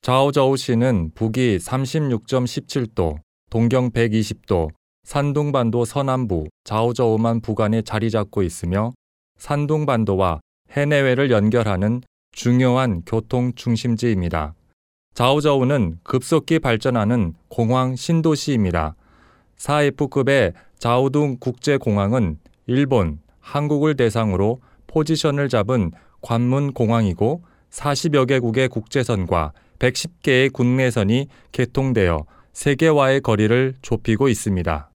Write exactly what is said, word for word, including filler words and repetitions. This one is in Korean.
자오저우시는 북위 삼십육 점 일칠 도, 동경 백이십 도, 산둥반도 서남부 자오저우만 부근에 자리 잡고 있으며 산둥반도와 해내외를 연결하는 중요한 교통 중심지입니다. 자오저우는 급속히 발전하는 공항 신도시입니다. 사 에프급의 자오둥 국제공항은 일본, 한국을 대상으로 포지션을 잡은 관문 공항이고 사십여 개국의 국제선과 백십 개의 국내선이 개통되어 세계와의 거리를 좁히고 있습니다.